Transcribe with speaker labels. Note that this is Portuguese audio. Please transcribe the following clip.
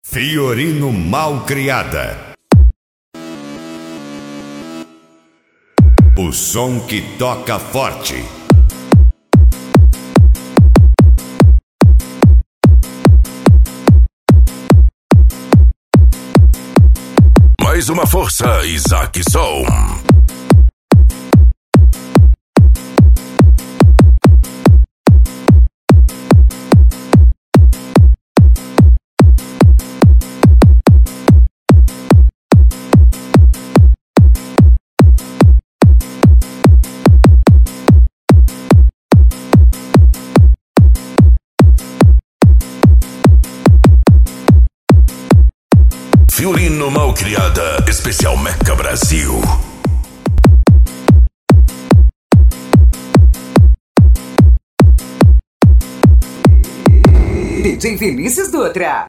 Speaker 1: Fiorino Malcriada. O som que toca forte.
Speaker 2: Mais uma força, Isaac Som. Fiorino Malcriada, especial Meca Brasil.
Speaker 3: DJ Vinícius Dutra.